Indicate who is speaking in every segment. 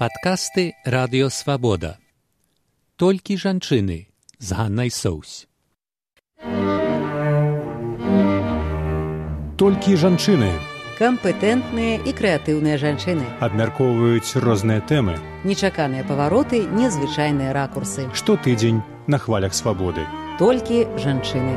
Speaker 1: Падкасты Радыё Свабода. Толькі жанчыны з Ганнай Соўсь.
Speaker 2: Толькі жанчыны.
Speaker 3: Кампетэнтныя і крэатыўныя жанчыны.
Speaker 2: Абмяркоўваюць розныя тэмы.
Speaker 3: Нечаканыя павароты, незвычайныя ракурсы.
Speaker 2: Штотыдзень на хвалях свабоды.
Speaker 3: Толькі жанчыны.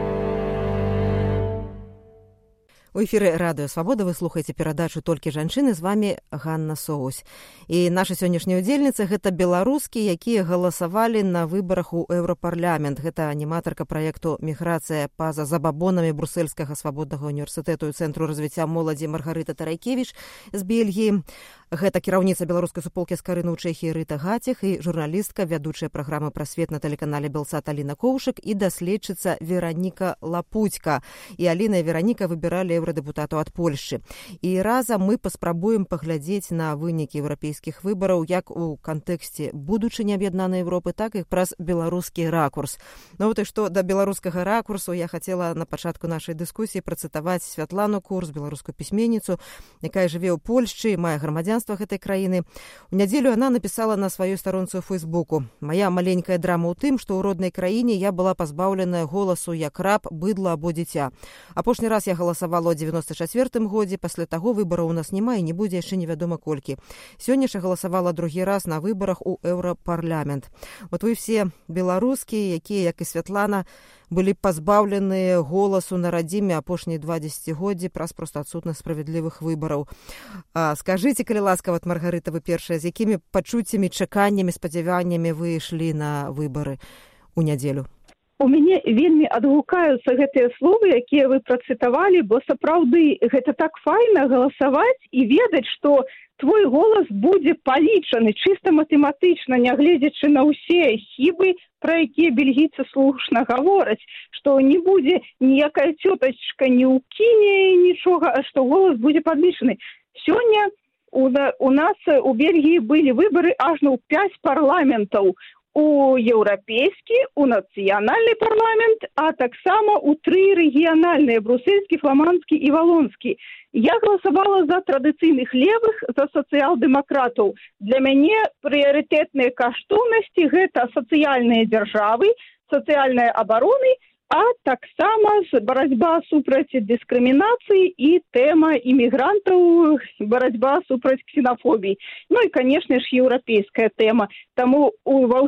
Speaker 4: У эфіры Радыё Свабода вы слухаеце перадачу «Толькі жанчыны», з вами Ганна Соўсь. І наша сённяшняя удзельніца – гэта беларускі, якія галасавалі на выбарах у Еўрапарламент. Гэта аніматарка праекту «Міграцыя па-за забабонамі» Брусельскага свабоднага універсітэту і Цэнтру развіцця моладзі Маргарыта Тарайкевіч з Бельгіі. Гэта кіраўніца беларускай суполкі Скарыны ў Чэхіі Рыта Гаціх і журналістка, вядучая праграмы пра свет на тэлеканале Белсат Аліна Коўшык і даследчыца Вераніка Лапуцька. І Аліна і Вераніка выбіралі еўрадэпутату ад Польшчы. І разам мы паспрабуем паглядзець на вынікі еўрапейскіх выбараў як у кантэксце будучыні аб'яднанай Еўропы, так і праз беларускі ракурс. Ну вот і што да беларускага ракурсу я хацела на пачатку нашай дыскусіі працытаваць Святлану Курс, беларускую пісьменніцу, якая жыве ў Польшчы, мае грамадзянства гэтай краіны. У нядзелю она напісала на сваёй старонцы ў Фейсбуку: «Мая маленькая драма ў тым, што ў роднай краіне я была пазбаўленая голасу як раб, быдла або дзіця. Апошні раз я галасавала ў 94-м годзе, пасля таго выбараў у нас няма і не будзе яшчэ невядома колькі. Сёння ж галасавала другі раз на выбарах у Еўрапарламент». Вот вы все беларускія, якія, як і Святлана, былі пазбаўленыя голасу на радзіме апошнія 20 годдзі праз проста адсутнасць справядлівых выбараў. Скажыце, калі ласка, вот, Маргарыта, вы першая, з якімі пачуццямі, чаканнямі, спадзяваннямі вы ішлі на выбары у нядзелю?
Speaker 5: У мяне вельмі адгукаюцца гэтыя словы, якія вы працытавалі, бо сапраўды гэта так файна галасаваць і ведаць, што твой голас будзе палічаны чыста матэматычна, нягледзячы на ўсе хібы, пра якія бельгійцы слушна гавораць, што не будзе ніякая цётачка не ўкіне нічога, а што голас будзе падлічаны. Сёння у нас у Бельгіі былі выбары ажно ў 5 парламентаў. У еўрапейскі, у нацыянальны парламент, а таксама у 3 рэгіянальныя: брусельскі, фламандскі і валонскі. Я галасавала за традыцыйных левых, за сацыял-дэмакратаў. Для мяне прыярытэтныя каштоўнасці – гэта сацыяльныя дзяржавы, сацыяльныя абароны, а таксама барацьба супраць дыскрымінацыі і тэма імігрантаў, барацьба супраць ксенафобіі. Ну і, канешне ж, еўрапейская тэма. Таму ва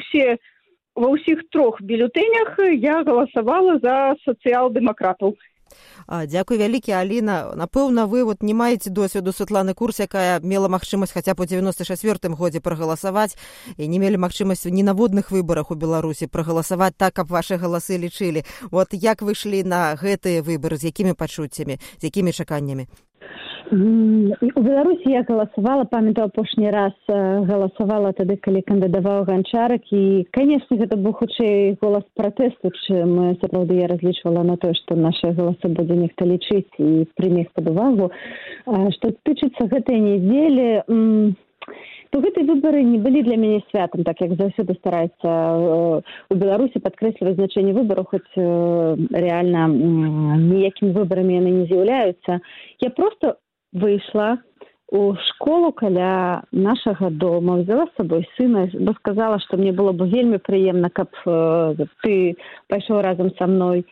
Speaker 5: ўсіх 3 бюлетэнях я галасавала за сацыял-дэмакратаў.
Speaker 4: Дзякуй вялікі, Аліна. Напэўна, вы вот не маеце досведу Святланы Курс, якая мела магчымасць хаця б у 94-м годзе прагаласаваць і не мелі магчымасць ні на водных выбарах у Беларусі прагаласаваць так, каб вашы галасы лічылі. Вот як вы ішлі на гэтыя выбары, з якімі пачуццямі, з якімі чаканнямі?
Speaker 6: У Беларусі я галасавала, памятаю, апошні раз галасавала тады, калі кандыдаваў Ганчарак, і, канешне, гэта быў хутчэй голас пратэсту, чым сапраўды я разлічвала на тое, што нашы галасы будзе нехта лічыць і прыме іх пад увагу. Што тычыцца гэтай нядзелі, то гэтыя выбары не былі для мяне святам, так як заўсёды стараецца у Беларусі падкрэсліваць значэнне выбараў, хоць рэальна ніякімі выбарамі яны не з'яўляюцца. Я проста выйшла у школу каля нашага дома, взяла з сабой сына, бо сказала, што мне было б вельмі прыемна, каб ты пайшоў разам са мной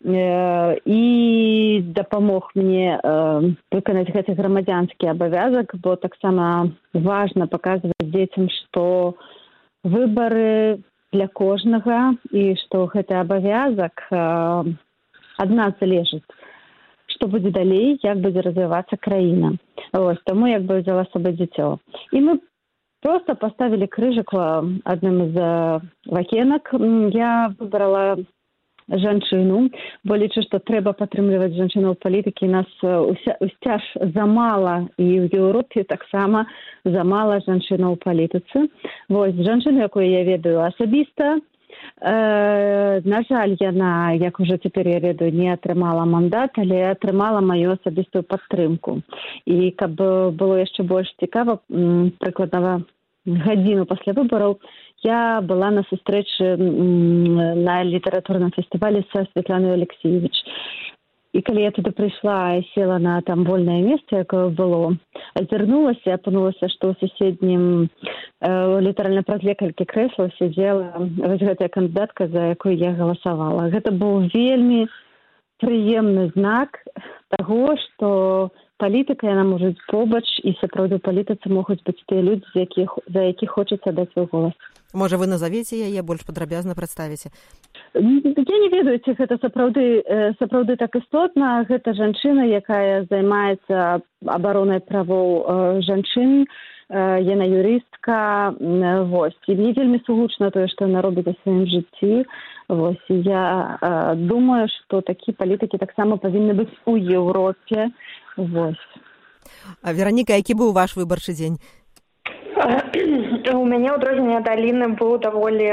Speaker 6: і дапамог мне выканаць гэты грамадзянскі абавязак, бо таксама важна паказваць дзецям, што выбары для кожнага і што гэты абавязак ад нас залежыць, што будзе далей, як будзе развівацца краіна. Ось, таму як бы взяла з сабой дзіцё. І мы проста паставілі крыжык адным з вакенак. Я выбрала жанчыну, бо лічу, што трэба падтрымліваць жанчыну ў палітыкі. Нас усцяж замала, і ў Еўропе таксама замала жанчынаў у палітыцы. Вось, жанчыну, якую я ведаю асабіста, на жаль, яна, як уже цяпер я ведаю, не атрымала мандат, але атрымала маю асабістую падтрымку. І каб было яшчэ больш цікава, прыкладна гадзіну пасля выбараў я была на сустрэчы на літаратурным фестывалі са Святланай Алексеевіч. І калі я туды прыйшла і села на там вольнае месца, якое было, азірнулася, апынулася, што ў суседнім літаральна праз некалькі крэслаў сидзела вось гэтая кандыдатка, за якую я галасавала. Гэта быў вельмі прыемны знак таго, што палітыка, яна можа быць побач, і сапраўды ў палітыцы могуць быць тыя людзі, за якіх хочацца даць свой голас.
Speaker 4: Можа, вы назавеце яе, больш падрабязна прадставіце?
Speaker 6: Я не ведаю, ці гэта сапраўды так істотна. Гэта жанчына, якая займаецца абаронай правоў жанчын, яна юрыстка, вось. І мне вельмі сугучна тое, што яна робіць у сваім жыцці. Вось. Я думаю, што такія палітыкі таксама павінны быць у Еўропе. Вось.
Speaker 4: А Вераніка, які быў ваш выбарчы дзень?
Speaker 7: У мяне ў адрозненне ад Аліны быў даволі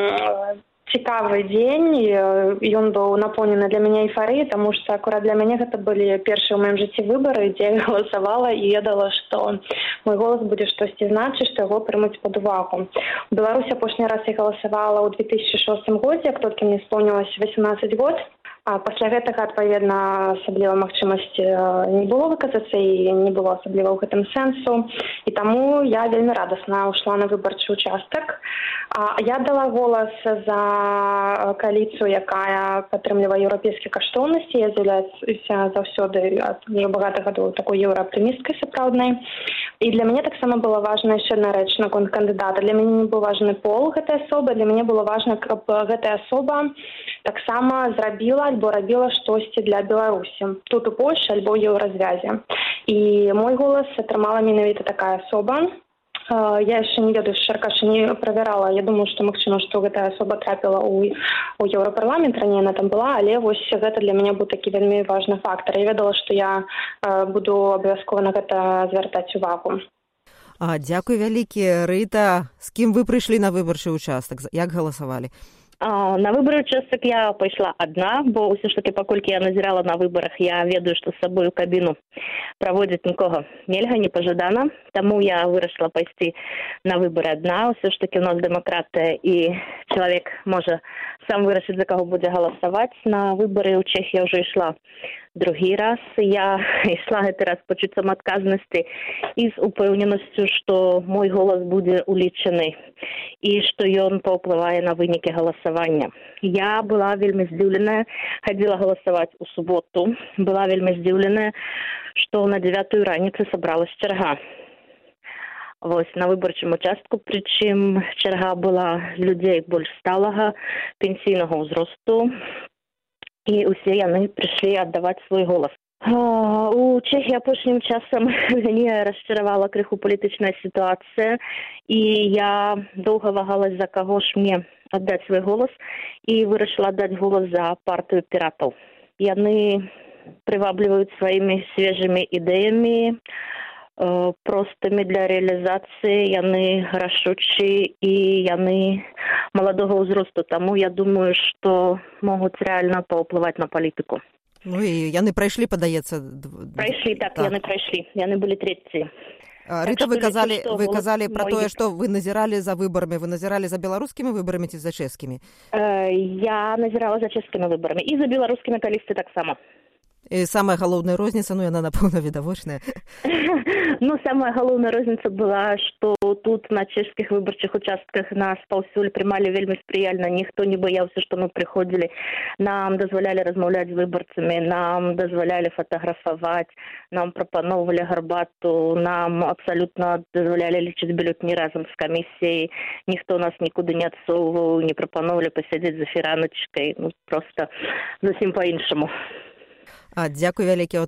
Speaker 7: цікавы дзень. Ён быў напоўнены для мяне эйфарыяй, таму што акурат для мяне гэта былі першыя ў маім жыцці выбары, дзе я галасавала і ведала, што мой голас будзе штосьці значыць, што яго прымуць пад увагу. У Беларусі апошні раз я галасавала ў 2006 годзе, як толькі мне споўнілася 18 год. А пасля гэтага, адпаведна, асабліва магчымасці не было выказацца і не было асабліва ў гэтым сэнсу. І таму я вельмі радасна ўшла на выбарчы ўчастак. Я дала голас за кааліцыю, якая падтрымлівае еўрапейскія каштоўнасці. Я з'яўляюся заўсёды ўжо багата гадоў такой еўрааптымісткай сапраўднай. І для мяне таксама была важна яшчэ адна рэч наконт кандыдата. Для мяне не быў важны пол гэтай асобы, для мяне было важна, каб гэтая асоба таксама зрабіла альбо рабіла штосьці для Беларусі. Тут у Польшчы альбо ў еўразвязе. І мой голас атрымала менавіта такая асоба. Я яшчэ не ведаю, шчырка не правярала. Я думаю, што магчыма, што гэтая асоба трапіла ў Еўрапарламент, раней яна там была, але вось гэта для мяне быў такі вельмі важны фактар. Я ведала, што я буду абавязкова на гэта звяртаць увагу.
Speaker 4: Дзякуй вялікі, Рыта. З кім вы прыйшлі на выбарчы ўчастак? Як галасавалі?
Speaker 8: На выбары участак я пайшла адна, бо ўсё ж такі, паколькі я назірала на выбарах, я ведаю, што з сабой у кабіну праводзіць нікога нельга, непажадана. Таму я вырашыла пайсці на выбары адна. Ўсё ж такі у нас дэмакратыя, і чалавек можа сам вырашыць, за каго будзе галасаваць. На выбары ў Чэхі я ўжо ішла другі раз. Я ішла гэты раз пачуццём адказнасці і з упэўненасцю, што мой голас будзе улічаны і што ён паўплывае на вынікі галасавання. Я была вельмі здзіўленая, хадзіла галасаваць у суботу, была вельмі здзіўленая, што на 9:00 раніцы сабралась чарга. Вось, на выбарчым участку, прычым чарга была з людзей больш сталага, пенсійнага ўзросту, і ўсе яны прыйшлі аддаваць свой голас. У Чэхі апошнім часам мяне расчаравала крыху палітычная сітуацыя, і я доўга вагалась, за каго ж мне аддаць свой голас, і вырашыла аддаць голас за партыю піратаў. Яны прывабліваюць сваімі свежымі ідэямі, простымі для рэалізацыі, яны рашучі і яны маладога ўзросту. Таму я думаю, што могуць рэальна паўплываць на палітыку.
Speaker 4: Ну і яны прайшлі, падаецца.
Speaker 8: Прайшлі, так, яны прайшлі. Яны былі трэція.
Speaker 4: Рыта, вы казалі пра тое, што вы назіралі за выбарамі. Вы назіралі за беларускімі выбарамі ці за чэшскімі?
Speaker 8: Я назірала за чэшскімі выбарамі і за беларускімі калісьці таксама.
Speaker 4: І самая галоўная розніца, яна, напэўна, відавочная.
Speaker 8: Самая галоўная розніца была, што тут на чэшскіх выбарчых участках нас паўсюль прымалі вельмі спрыяльна. Ніхто не баяўся, што мы прыходзілі. Нам дазвалялі размаўляць з выбарцамі, нам дазвалялі фатаграфаваць, нам прапаноўвалі гарбату, нам абсалютна дазвалялі лічыць бюлетні разам з камісіяй. Ніхто нас нікуды не адсоўваў, не прапаноўвалі пасядзець за фіраначкай. Проста зусім па-іншаму.
Speaker 4: Дзякуй вялікі.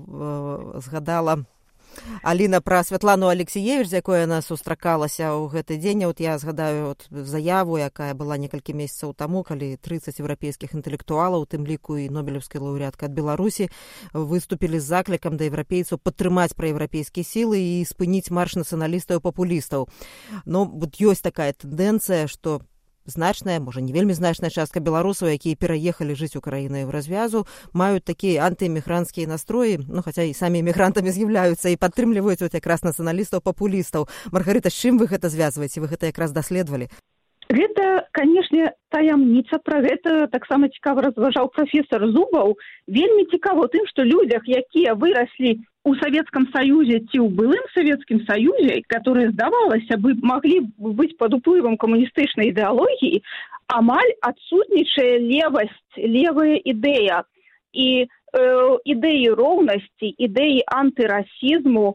Speaker 4: Згадала Аліна пра Святлану Алексіевіч, з якой яна сустракалася ў гэты дзень. Я згадаю заяву, якая была некалькі месяцаў таму, калі 30 еўрапейскіх інтэлектуалаў, у тым ліку і нобелеўскай лаўрэатка ад Беларусі, выступілі з заклікам да еўрапейцаў падтрымаць праеўрапейскія сілы і спыніць марш нацыяналістаў і папулістаў. Ёсць такая тэндэнцыя, што значная, можа, не вельмі значная частка беларусаў, якія пераехалі жыць у краіну еўразвязу, маюць такія антыэмігранцкія настроі, хаця і самі эмігрантамі з'яўляюцца і падтрымліваюць якраз нацыяналістаў, папулістаў. Маргарыта, з чым вы гэта звязваеце? Вы гэта якраз даследавалі?
Speaker 5: Гэта, канешне, таямніца. Пра гэта таксама цікава разважаў прафесор Зубаў. Вельмі цікава тым, што людзях, якія выраслі у Савецкам Саюзе ці ў былым Савецкім Саюзе, которые, здавалася бы, маглі быць пад уплывам камуністычнай ідэалогіі, амаль адсутнічае левая ідэя. І ідэі роўнасці, ідэі антырасізму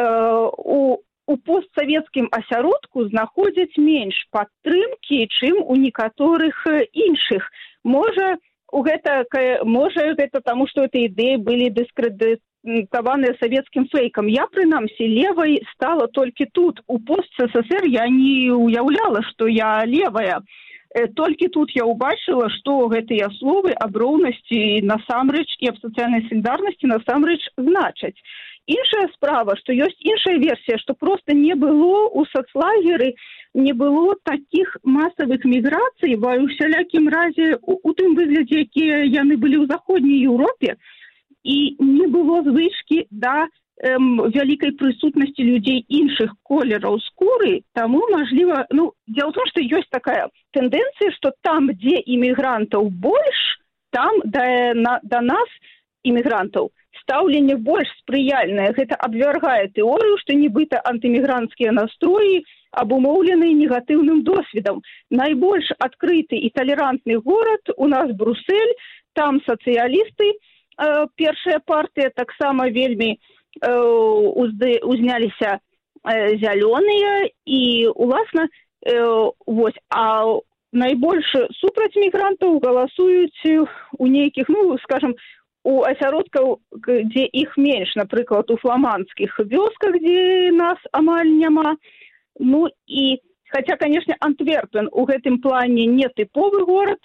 Speaker 5: у постсавецкім асяродку знаходзяць менш падтрымкі, чым у некаторых іншых. Можа, гэта таму, што гэтыя ідэі былі дыскрэдытаваныя савецкім фэйкам. Я, прынамсі, левай стала толькі тут. У пост-СССР я не уяўляла, што я левая. Толькі тут я ўбачыла, што гэтыя словы аб роўнасці насамрэч і аб сацыяльнай салідарнасці насамрэч значаць. Іншая справа, што ёсць іншая версія, што проста не было ў сацлагеры, не было такіх масавых міграцый, ва ўсялякім разе у тым выглядзе, якія яны былі ў заходняй Еўропе, і не было звычкі да вялікай прысутнасці людзей іншых колераў скуры, таму, мажліва, дзела ў том, што ёсць такая тэндэнцыя, што там, дзе імігрантаў больш, там да нас, імігрантаў, стаўленне больш спрыяльнае. Гэта абвяргае тэорыю, што нібыта антымігранцкія настроі абумоўлены негатыўным досведам. Найбольш адкрыты і талерантны горад у нас Брусэль, там сацыялісты, першая партыя, таксама вельмі узняліся зялёныя і, уласна, а найбольш супраць мігрантаў галасуюць у нейкіх, скажам, у асяродках, дзе іх менш, напрыклад, у фламандскіх вёсках, дзе нас амаль няма. І, хаця, канешне, Антверпен у гэтым плане не тыповы горад,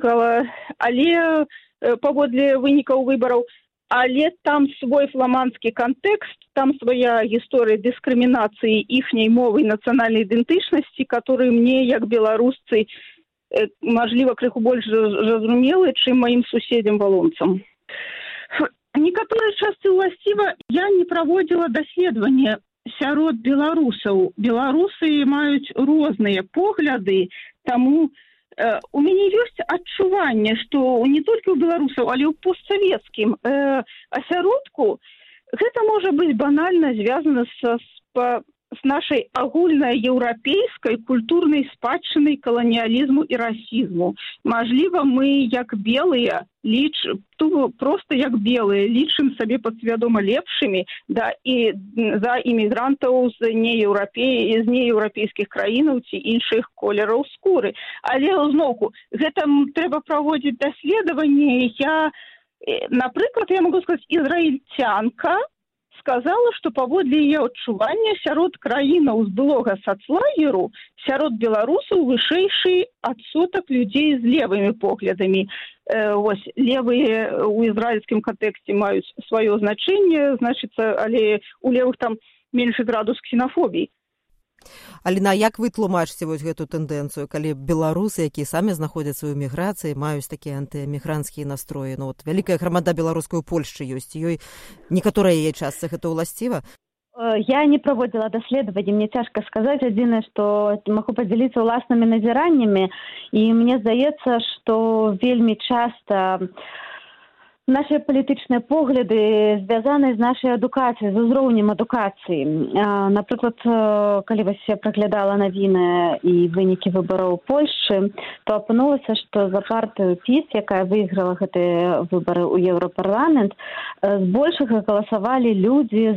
Speaker 5: але паводле вынікаў выбараў, але там свой фламандскі кантэкст, там свая гісторыя дыскрымінацыі іхняй мовы і нацыянальнай ідэнтычнасці, которые мне, як беларусцы, мажліва, крыху больш зразумелы, чым маім суседзям-валонцам. Некаторыя частцы ўласціва я не праводзіла даследаванне сярод беларусаў. Беларусы маюць розныя погляды, таму у мяне ёсць адчуванне, што не толькі ў беларусаў, але ў постсавецкім асяродку гэта можа быць банальна звязана з нашай агульнай еўрапейскай культурнай спадчынай каланіялізму і расізму. Мажліва, мы, як белыя, проста як белыя, лічым сабе падсвядома лепшымі і за імігрантаў з нееўрапейскіх краінаў ці іншых колераў скуры. Але, зноўку, гэта трэба праводзіць даследаванне. Напрыклад, я магу сказаць, ізраільцянка сказала, што паводле яе адчування сярод краінаў з былога сацлагеру, сярод беларусаў вышэйшы адсотак людзей з левымі поглядамі. Левыя ў ізраільскім кантэксце маюць сваё значэнне, значыцца, але у левых там меншы градус ксенафобіі.
Speaker 4: Аліна, як вы тлумачыце гэту тэндэнцыю, калі беларусы, якія самі знаходзяцца ў эміграцыі, маюць такія антыэмігранцкія настроі? Вялікая грамада беларускай у Польшчы ёсць, ёй некаторыя яе частцы гэта ўласціва?
Speaker 6: Я не праводзіла даследаванні, мне цяжка сказаць. Адзінае, што магу падзяліцца ўласнымі назіраннямі, і мне здаецца, што вельмі часта наши палітычныя погляды звязаны з нашай адукацыяй, з узроўнем адукацыі. Напрыклад, калі вось я праглядала навіны і вынікі выбараў Польшчы, то апынулася, што за партыю ПіС, якая выйграла гэтыя выбары ў Еўрапарламент, збольшага галасавалі людзі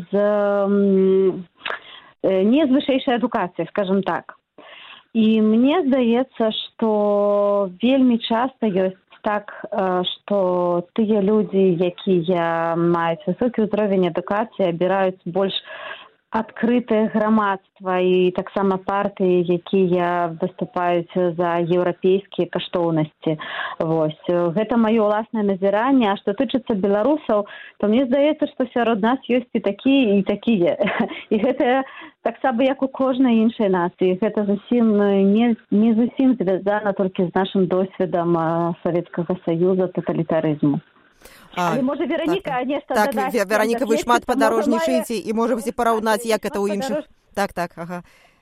Speaker 6: не з вышэйшай адукацыяй, скажем так. І мне здаецца, што вельмі часта ёсць так, што тыя людзі, якія маюць высокі ўзровень адукацыі, абіраюць больш адкрытае грамадства і таксама партыі, якія выступаюць за еўрапейскія каштоўнасці. Гэта маё ўласнае назіранне. А што тычыцца беларусаў, то мне здаецца, што сярод нас ёсць і такія, і такія. І гэта таксама як у кожнай іншай нацыі. Гэта зусім не зусім звязана толькі з нашым досведам Савецкага Саюза, таталітарызму. Але можа Вераніка нешта дадаць?
Speaker 4: Так, Вераніка, вы шмат падарожнічаеце і можаце параўнаць, як гэта ў іншых. Так, ага.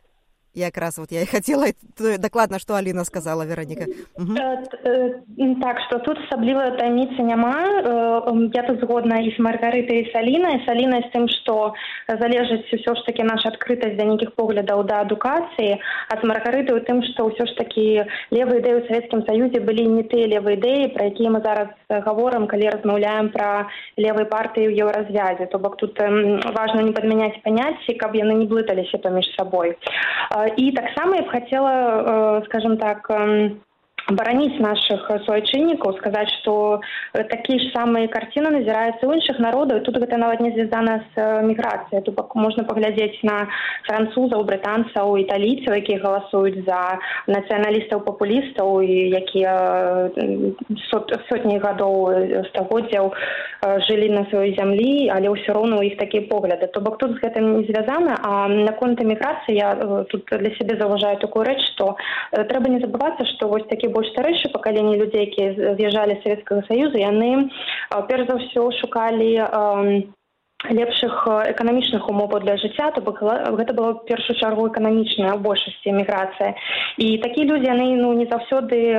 Speaker 4: Якраз вот я и хотела дакладна, што Аліна сказала, Вероніка.
Speaker 7: Так, што тут асабліва таямніцы няма. Я тут згодна і з Маргарытай, і з Алінай. З Алінай з тым, што залежыць ўсё ж такі наша адкрытасць да нейкіх поглядаў да адукацыі, а з Маргарытай у тым, што ўсё ж такі левыя ідэі ў Савецкім Саюзе былі не тыя левыя ідэі, пра якія мы зараз гаворым, калі размаўляем пра левыя партыі ў еўразвязе. То бок тут важна не падмяняць паняцці, каб яны не блыталіся паміж сабой. І таксама я б хацела, скажем так, бараніць нашых суайчыннікаў, сказаць, што такія ж самыя карціны назіраюцца ў іншых народаў, і тут гэта нават не звязана з міграцыяй. Тут можна паглядзець на французаў, брытанцаў, італійцаў, якія галасуюць за нацыяналістаў-папулістаў, якія сотні гадоў, стагоддзяў жылі на сваёй зямлі, але ўсё роўна ў іх такія погляды. То бок тут з гэтым не звязана, а наконт эміграцыі я тут для сябе заўважаю такую рэч, што трэба не забывацца, што вось такі больш старэйшае пакаленне людзей, якія з'язджалі з Савецкага Саюза, яны перш за ўсё шукалі лепшых эканамічных умоваў для жыцця, то бок гэта была в першую чаргу эканамічная ў большасці эміграцыя. І такія людзі, яны не заўсёды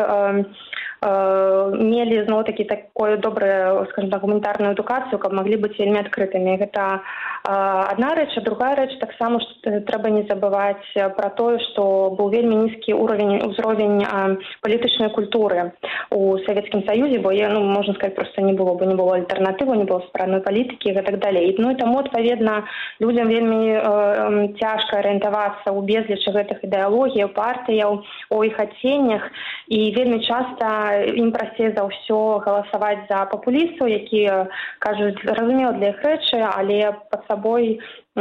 Speaker 7: мелі зноў-такі такую добрую, скажем так, гуманітарную адукацыю, каб маглі быць вельмі адкрытымі. Гэта адна рэч, а другая рэч таксама трэба не забываць пра тое, што быў вельмі нізкі ўзровень палітычнай культуры у Савецкім Саюзе, бо можна сказаць, проста не было альтэрнатывы, не было справной палітыкі і гэтак далей. І таму, адпаведна, людзям вельмі цяжка арыентавацца ў безлічы гэтых ідэалогіяў, партыяў, у іх адценнях, і вельмі часта ім прасцей за ўсё галасаваць за папулістаў, якія кажуць зразумела для іх рэчы, але пад сабой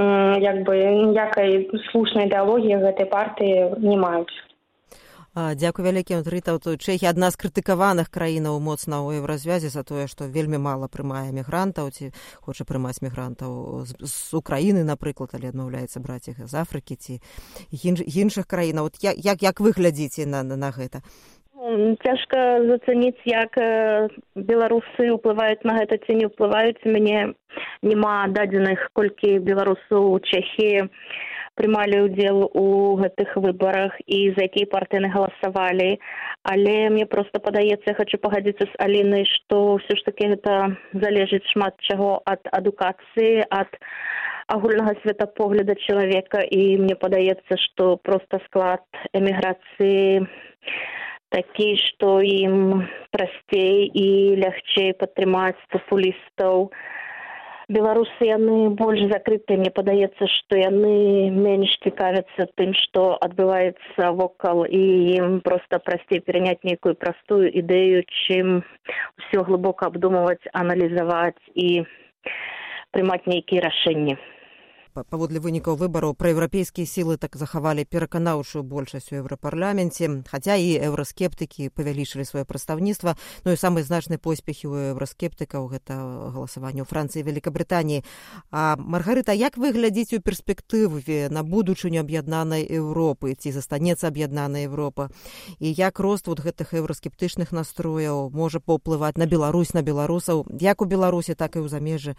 Speaker 7: ніякай слушнай ідэалогіі гэтай партыі не маюць.
Speaker 4: Дзякуй вялікі. Рыта, Чэхія адна з крытыкаваных краінаў моцна ў еўразвязе за тое, што вельмі мала прымае мігрантаў, ці хоча прымаць мігрантаў з Украіны, напрыклад, але адмаўляецца браць іх з Афрыкі ці іншых краінаў. Як вы глядзіце на гэта?
Speaker 8: Цяжка зацаніць, як беларусы ўплываюць на гэта ці не ўплываюць. Мяне няма дадзеных, колькі беларусаў у Чэхіі прымалі ўдзел у гэтых выбарах і за якія партыі галасавалі. Але мне проста падаецца, я хочу пагадзіцца з Алінай, што ўсё ж такі гэта залежыць шмат чаго ад адукацыі, ад агульнага светапогляда чалавека, і мне падаецца, што проста склад эміграцыі такі, што ім прасцей і лягчэй падтрымаць папулістаў. Беларусы, яны больш закрытыя, мне падаецца, што яны менш цікавяцца тым, што адбываецца вокал, і ім проста прасцей пераняць нейкую простую ідэю, чым ўсё глыбока абдумваць, аналізаваць і прымаць нейкія рашэнні.
Speaker 4: Паводле вынікаў выбараў праеўрапейскія сілы так захавалі пераканаўчую большасць у еўрапарламенце, хаця і еўраскептыкі павялічылі сваё прадстаўніцтва. Ну і самыя значныя поспехі ў еўраскептыкаў гэта галасаванне ў Францыі і Вялікабрытаніі. Маргарыта, як вы глядзіце ў перспектыве на будучыню аб'яднанай Еўропы, ці застанецца аб'яднаная Еўропа? І як рост гэтых еўраскептычных настрояў можа паўплываць на Беларусь, на беларусаў, як у Беларусі, так і ў замежжы?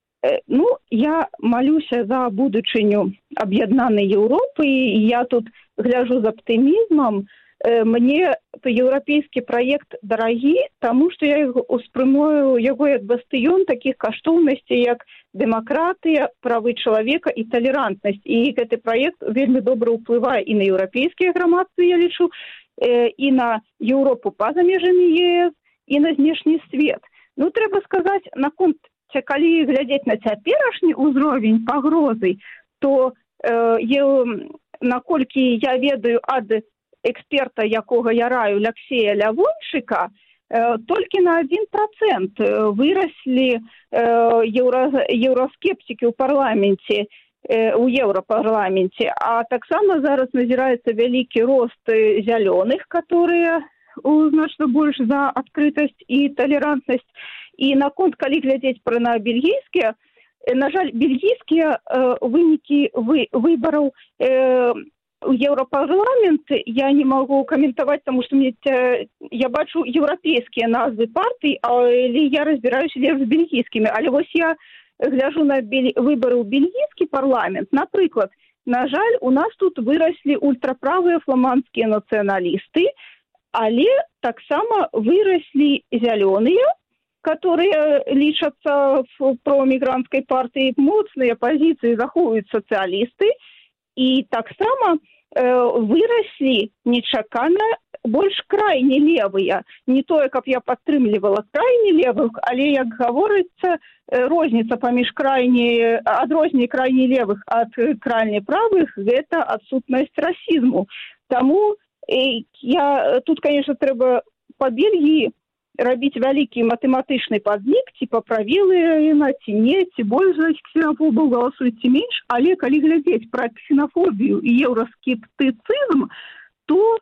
Speaker 5: Я малюся за будучыню аб'яднанай Еўропы, і я тут гляжу з аптымізмам. Мне еўрапейскі праект дарагі, таму што я успрымаю яго як бастыён такіх каштоўнасцей, як дэмакратыя, правы чалавека і талерантнасць. І гэты праект вельмі добра ўплывае і на еўрапейскія грамадствы, я лічу, і на Еўропу па-за межамі ЕС, і на знешні свет. Трэба сказаць, наконт калі глядзець на цяперашні ўзровень пагрозы, то наколькі я ведаю ад эксперта, якога я раю, Алексея Лявончыка, толькі на 1% выраслі еўраскептыкі ў парламенце, у еўрапарламенце, а таксама зараз назіраецца вялікі рост зялёных, которые значна больш за адкрытасць і талерантнасць. І наконт, калі глядзець на бельгійскія, на жаль, бельгійскія вынікі выбараў у Еўрапарламент я не магу каментаваць, таму што я бачу еўрапейскія назвы партый, але я разбіраюся лепш з бельгійскімі. Але вось я гляжу на выбары ў бельгійскі парламент. Напрыклад, на жаль, у нас тут выраслі ультраправыя фламандскія нацыяналісты, але таксама выраслі зялёныя, которые лічацца в промігрантскай партыі, моцныя пазіцыі захоўваюць сацыялісты, і таксама выраслі нечакана больш крайне левыя. Не тое, каб я падтрымлівала крайне левых, але, як гаворыцца, розніца паміж адрозненне крайне левых ад крайне правых – гэта адсутнасць расізму. Таму тут, конечно, трэба па Бельгіі рабіць вялікі матэматычны падлік, ці паправілыя яна, ці не, ці больш за ксенафобаў галасуюць, ці менш, але калі глядзець пра ксенафобію і еўраскептыцызм, то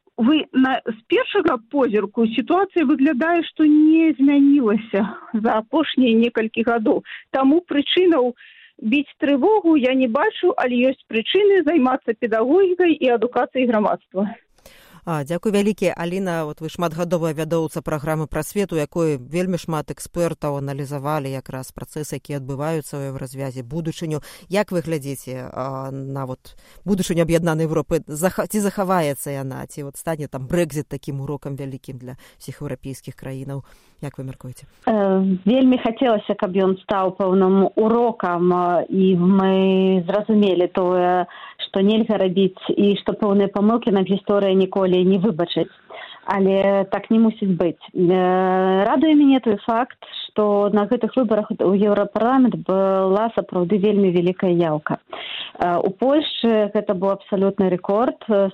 Speaker 5: з першага позірку сітуацыя выглядае, што не змянілася за апошнія некалькі гадоў. Таму прычынаў біць трывогу я не бачу, але ёсць прычыны займацца педагогікай і адукацыяй грамадства.
Speaker 4: Дзякуй вялікі, Аліна. Вы шматгадовая вядоўца праграмы «Прасвет», у якой вельмі шмат экспертаў аналізавалі якраз працэсы, якія адбываюцца ў еўразвязе, будучыню. Як вы глядзіце на будучыню аб'яднанай Европы? Ці захаваецца яна? Ці стане там Брэкзіт такім урокам вялікім для ўсіх еўрапейскіх краінаў? Як вы мяркуеце?
Speaker 6: Вельмі хацелася, каб ён стаў пэўным урокам, і мы зразумелі тое, што нельга рабіць, і што пэўныя памылкі нам гісторыя ніколі не выбачыць. Але так не мусіць быць. Радуе мяне той факт, што на гэтых выбарах у Еўрапарламент была сапраўды вельмі вялікая яўка. У Польшчы гэта быў абсалютны рэкорд.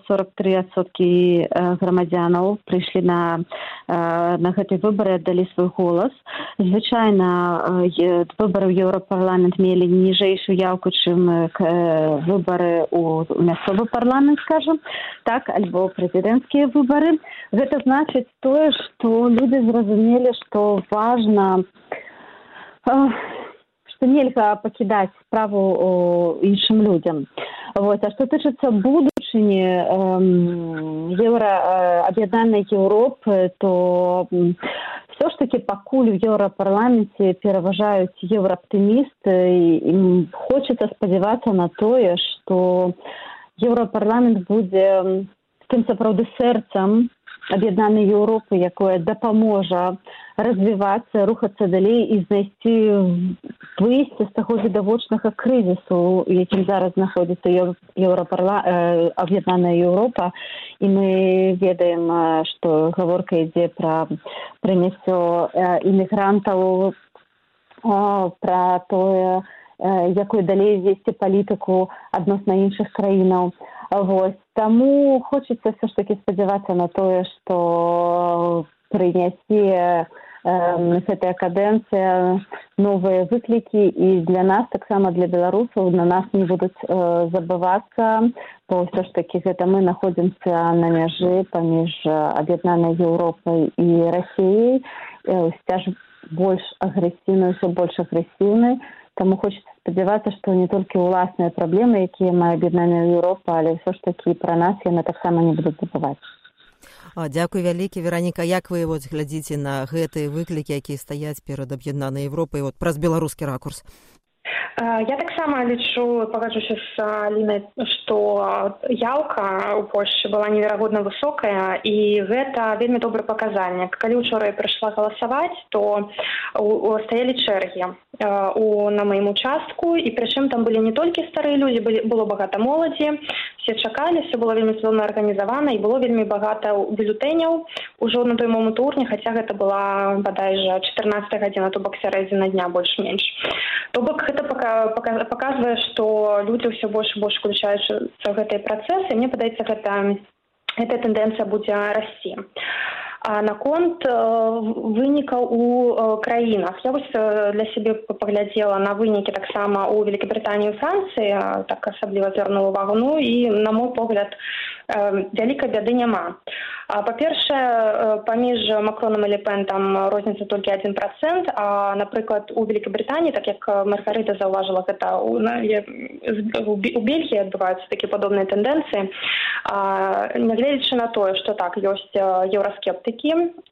Speaker 6: 43% грамадзянаў прыйшлі на гэтыя выбары, аддалі свой голас. Звычайна выбары ў Еўрапарламент мелі ніжэйшую яўку, чым выбары ў мясцовы парламент, скажам, так, альбо прэзідэнцкія выбары. Гэта значыць тое, што людзі зразумелі, што важна, што нельга пакідаць справу іншым людзям. А што тычыцца будучыні аб'яднанай Еўропы, то все ж таки пакуль у Еўрапарламенце пераважаюць еўрааптымісты, і хочацца спадзявацца на тое, што Еўрапарламент будзе тым сапраўды сэрцам аб'яднанай Еўропы, якое дапаможа развівацца, рухацца далей і знайсці выйсце з таго відавочнага крызісу, якім зараз знаходзіцца аб'яднаная Еўропа. І мы ведаем, што гаворка ідзе пра прыняццё імігрантаў, пра тое, якую далей весці палітыку адносна іншых краінаў. Таму хочацца все ж таки спадзявацца на тое, што прынясе гэтая кадэнцыя новыя выклікі, і для нас, таксама для беларусаў, на нас не будуць забывацца, бо все ж таки гэта мы находзімся на мяжы паміж аб'яднанай Еўропай і Расіяй, сцяж больш агрэсіўны, ўсё больш агрэсіўны. Таму хочацца спадзявацца, што не толькі ўласныя праблемы, якія мае аб'яднаная Еўропа, але ўсё ж такі пра нас яны таксама не будуць забываць.
Speaker 4: Дзякуй вялікі, Вераніка. Як вы глядзіце на гэтыя выклікі, якія стаяць перад аб'яднанай Еўропай праз беларускі ракурс?
Speaker 7: Я таксама лічу, пагаджуся з Алінай, што яўка ў Польшчы была неверагодна высокая, і гэта вельмі добры паказальнік. Калі ўчора я прыйшла галасаваць, то стаялі чэргі на маім участку, і прычым там былі не толькі старыя людзі, было багата моладзі, все чакалі, все было вельмі цудоўна арганізавана, і было вельмі багата бюлетэняў ужо на той момант урні, хаця гэта была, бадай жа, 14 гадзіна, то бок сярэдзіна дня, больш-менш. То бок гэта паказвае, што людзі ўсё больш і больш включаюцца ў гэтыя працэсы, і мне падаецца, гэта тэндэнцыя будзе расці. А наконт вынікаў у краінах. Я вось для сябе паглядзела на вынікі таксама ў Великабрытаніі і Францыі, так асабліва звярнула ўвагу. Ну і, на мой погляд, вялікай бяды няма. Па-першае, паміж Макронам і Ле Пен там розніца толькі 1%, а, напрыклад, у Великабрытаніі, так як Маргарыта заўважыла, гэта у Бельгіі адбываюцца такія падобныя тэндэнцыі. Нягледзячы на тое, што так, ёсць еўраскептыкі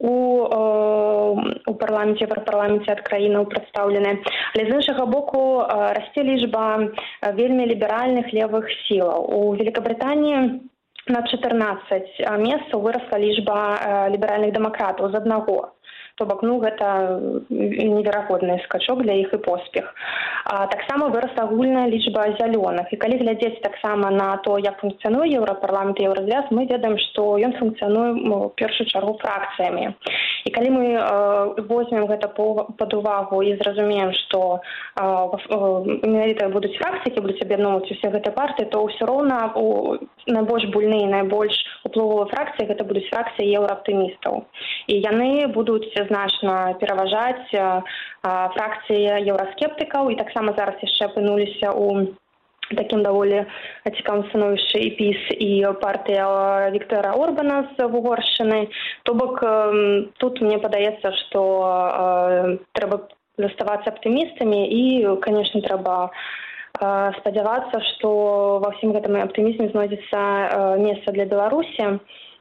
Speaker 7: у парламенце, Еўрапарламенце ад краінаў прадстаўлены, але з іншага боку расце лічба вельмі ліберальных левых сілаў. У Великабрытаніі на 14 месцаў вырасла лічба ліберальных дэмакратаў з аднаго. То бок, гэта неверагодны скачок для іх і поспех. Таксама вырасла агульная лічба зялёных. І калі глядзець таксама на то, як функцыянуе Еўрапарламент і Еўразвяз, мы ведаем, што ён функцыянуе у першую чаргу фракцыямі. І калі мы возьмем гэта пад увагу і зразумеем, што менавіта будуць фракцыі, які будуць аб'ядноўваць усе гэтыя партыі, то ўсё роўна найбольш буйныя і найбольш уплывовыя фракцыі гэта будуць фракцыі еўрааптымістаў. І яны будуць значна пераважаць фракцыі еўраскептыкаў, і таксама зараз яшчэ апынуліся ў такім даволі цікавым становішчы і ПІС, і партыя Віктора Орбана з Угоршчыны. То бок, тут мне падаецца, што трэба заставацца аптымістамі і, канешне, трэба спадзявацца, што ва ўсім гэтым аптымізме знойдзецца месца для Беларусі.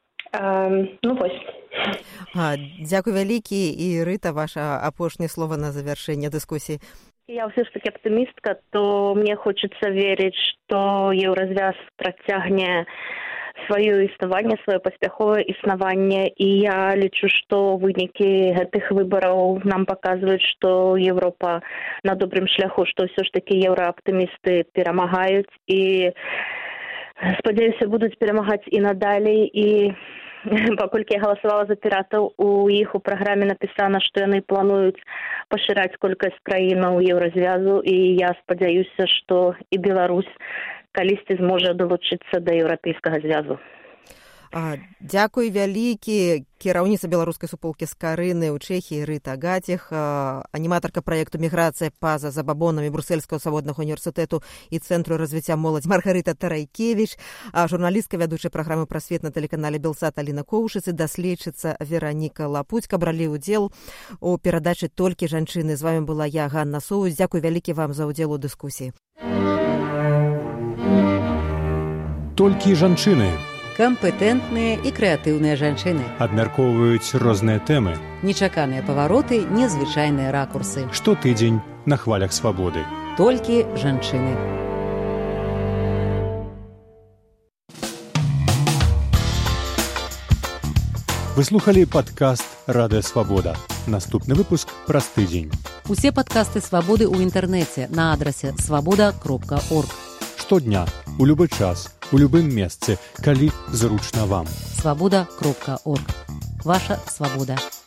Speaker 7: Вось.
Speaker 4: Дзякуй вялікі. І, Рыта, ваше апошняе слово на завяршэнне дыскусіі.
Speaker 8: Я все ж таки оптимистка, то мне хочется верить, что Еўразвяз працягне сваё існаванне, сваё паспяховае існаванне, і я лічу, што вынікі гэтых выбараў нам паказваюць, што Еўропа на добрым шляху, што ўсё ж такі еўрааптымісты перамагаюць і, спадзяюся, будуць перамагаць і надалей. І паколькі я галасавала за піратаў, у іх у праграме напісана, што яны плануюць пашыраць колькасць краінаў Еўразвязу, і я спадзяюся, што і Беларусь калісьці зможа далучыцца да Еўрапейскага звязу.
Speaker 4: Дзякуй вялікі. Кіраўніца беларускай суполкі Скарыны ў Чэхіі Рыта Гаціх, аніматарка праекту «Міграцыя па-за забабонамі» Брусельскага свабоднага універсітэту і Цэнтру развіцця моладзі Маргарыта Тарайкевіч, журналістка, вядучая праграмы «Пра свет» на тэлеканале «Белсат» Аліна Коўшыц і даследчыца Вераніка Лапуцька бралі ўдзел у перадачы «Толькі жанчыны». З вамі была я, Ганна Соўсь. Дзякуй вялікі вам за ўдзел у дыскусіі.
Speaker 2: Толькі жанчыны.
Speaker 3: Кампетэнтныя і крэатыўныя жанчыны.
Speaker 2: Абмяркоўваюць розныя тэмы.
Speaker 3: Нечаканыя павароты, незвычайныя ракурсы.
Speaker 2: Штотыдзень на хвалях свабоды.
Speaker 3: Толькі жанчыны.
Speaker 2: Вы слухалі падкаст «Радыё Свабода». Наступны выпуск праз тыдзень.
Speaker 3: Усе падкасты «Свабоды» ў інтэрнэце на адрасе свабода.орг.
Speaker 2: Штодня, у любы час, у любым месцы, калі зручна вам.
Speaker 3: Свабода.орг. Ваша свабода.